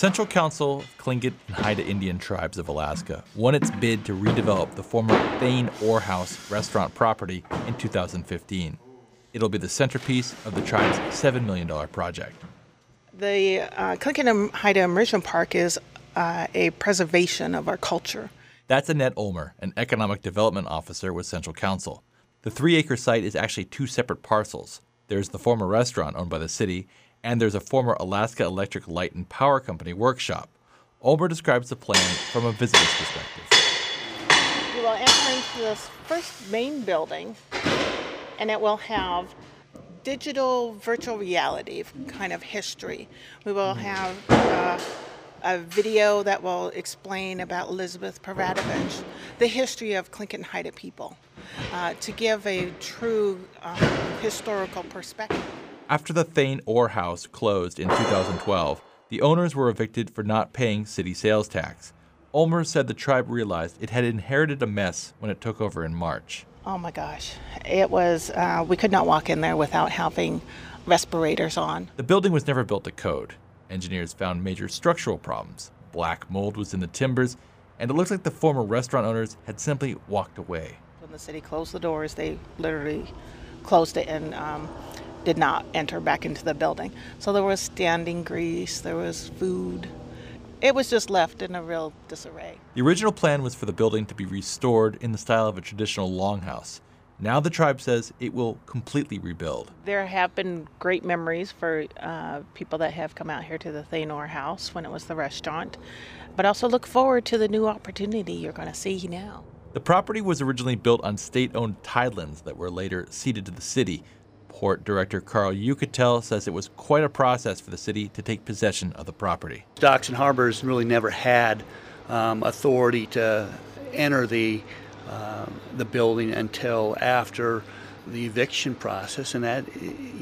Central Council of Tlingit and Haida Indian Tribes of Alaska won its bid to redevelop the former Thane Ore House restaurant property in 2015. It'll be the centerpiece of the tribe's $7 million project. The Tlingit and Haida Immersion Park is a preservation of our culture. That's Annette Ulmer, an economic development officer with Central Council. The 3-acre site is actually 2 separate parcels. There's the former restaurant owned by the city, and there's a former Alaska Electric Light and Power Company workshop. Ulmer describes the plan from a visitor's perspective. You will enter into this first main building, and it will have digital virtual reality kind of history. We will have a video that will explain about Elizabeth Peradovich, the history of Tlingit and Haida people, to give a true historical perspective. After the Thane Ore House closed in 2012, the owners were evicted for not paying city sales tax. Ulmer said the tribe realized it had inherited a mess when it took over in March. Oh my gosh, it was, we could not walk in there without having respirators on. The building was never built to code. Engineers found major structural problems. Black mold was in the timbers, and it looks like the former restaurant owners had simply walked away. When the city closed the doors, they literally closed it and did not enter back into the building. So there was standing grease, there was food. It was just left in a real disarray. The original plan was for the building to be restored in the style of a traditional longhouse. Now the tribe says it will completely rebuild. There have been great memories for people that have come out here to the Thane Ore House when it was the restaurant, but also look forward to the new opportunity you're going to see now. The property was originally built on state-owned tidelands that were later ceded to the city. Port Director Carl Yucatel says it was quite a process for the city to take possession of the property. Docks and Harbors really never had authority to enter the building until after the eviction process, and that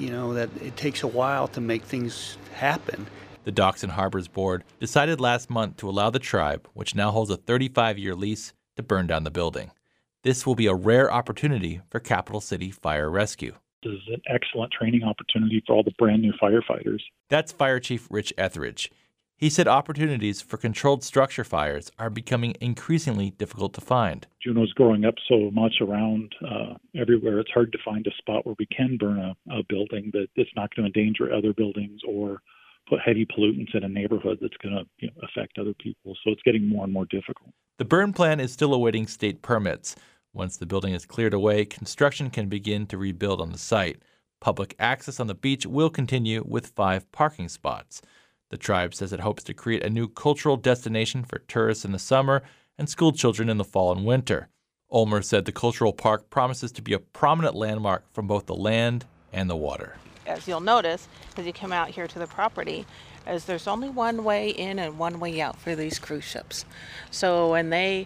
it takes a while to make things happen. The Docks and Harbors Board decided last month to allow the tribe, which now holds a 35-year lease, to burn down the building. This will be a rare opportunity for Capital City Fire Rescue. This is an excellent training opportunity for all the brand new firefighters. That's Fire Chief Rich Etheridge. He said opportunities for controlled structure fires are becoming increasingly difficult to find. Juneau's growing up so much around everywhere, it's hard to find a spot where we can burn a building that it's not going to endanger other buildings or put heavy pollutants in a neighborhood that's going to affect other people. So it's getting more and more difficult. The burn plan is still awaiting state permits. Once the building is cleared away, construction can begin to rebuild on the site. Public access on the beach will continue with 5 parking spots. The tribe says it hopes to create a new cultural destination for tourists in the summer and school children in the fall and winter. Ulmer said the cultural park promises to be a prominent landmark from both the land and the water. As you'll notice, as you come out here to the property, as there's only one way in and one way out for these cruise ships. So when they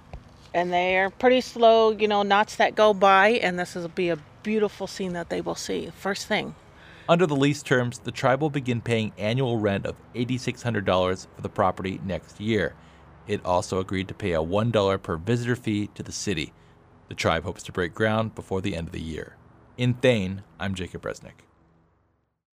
are pretty slow, knots that go by, and this will be a beautiful scene that they will see. First thing. Under the lease terms, the tribe will begin paying annual rent of $8,600 for the property next year. It also agreed to pay a $1 per visitor fee to the city. The tribe hopes to break ground before the end of the year. In Thane, I'm Jacob Resnick.